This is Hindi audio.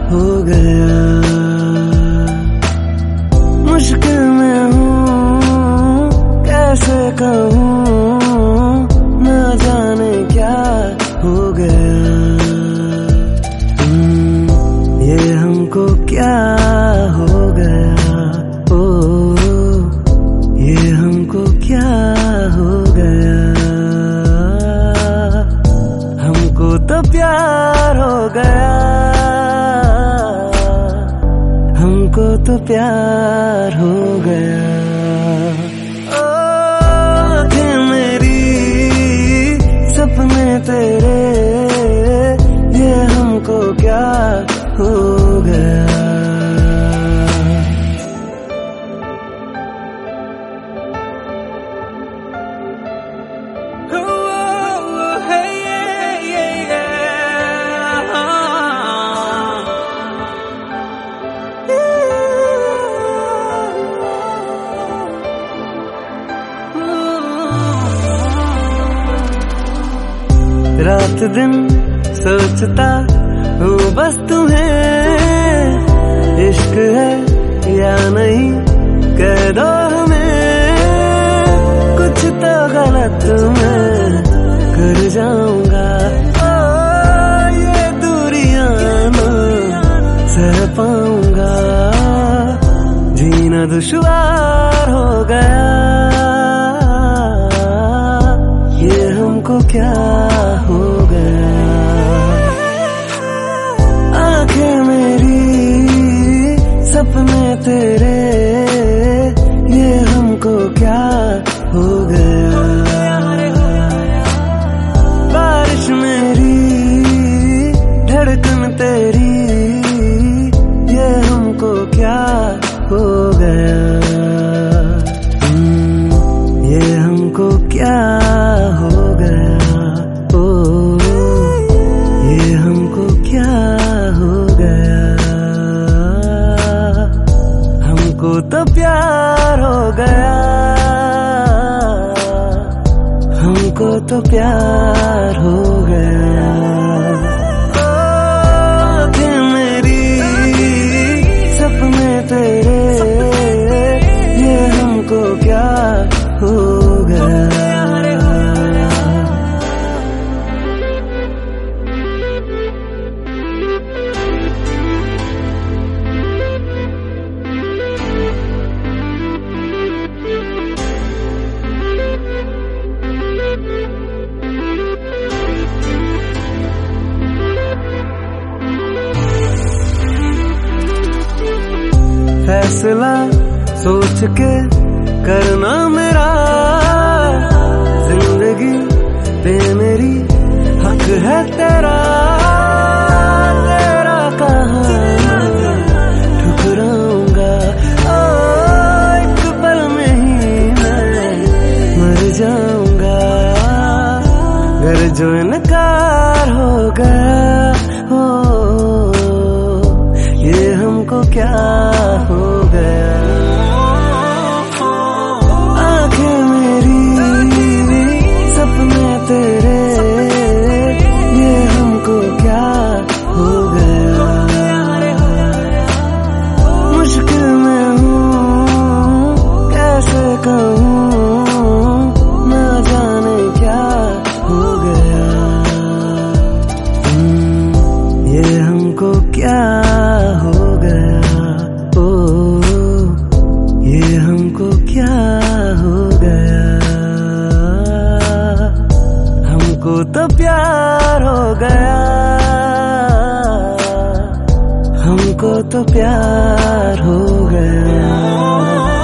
हो गया। मुश्किल में हूँ कैसे कहूँ, ना जाने क्या हो गया। ये हमको क्या हो गया, ओ ये हमको क्या हो गया। हमको तो प्यार हो गया, हमको तो प्यार हो गया। ओ आँखें मेरी सपने तेरे, ये हमको क्या हो गया। रात दिन सोचता हूँ बस तुम्हें, इश्क है या नहीं कह दो हमें। कुछ तो गलत मैं कर जाऊंगा, ये दूरियां ना सह पाऊंगा। जीना दुश्वार हो गया, ये हमको क्या हो गया। आंखें मेरी सपने तेरे, ये हमको क्या हो गया। बारिश मेरी धड़कन तेरी, ये हमको क्या हो गया। ये हमको क्या हो गया, ओ ये हमको क्या हो गया। हमको तो प्यार हो गया, हमको तो प्यार हो गया। आँखें मेरी सपने तेरे, ये हमको क्या हो गया। फैसला सोच के करना मेरा, जिंदगी पे मेरी हक है तेरा। तेरा कहाँ ठुकराऊंगा, एक पल में ही मैं मर जाऊंगा। घर जो इनकार हो गया, हो ये हमको क्या हो गया। आंखें मेरी सपने तेरे, ये हमको क्या हो गया। मुश्किल में हूँ कैसे कहूँ, ना जाने क्या हो गया। ये हमको क्या हो गया, ओ ये हमको क्या हो गया। हमको तो प्यार हो गया, हमको तो प्यार हो गया।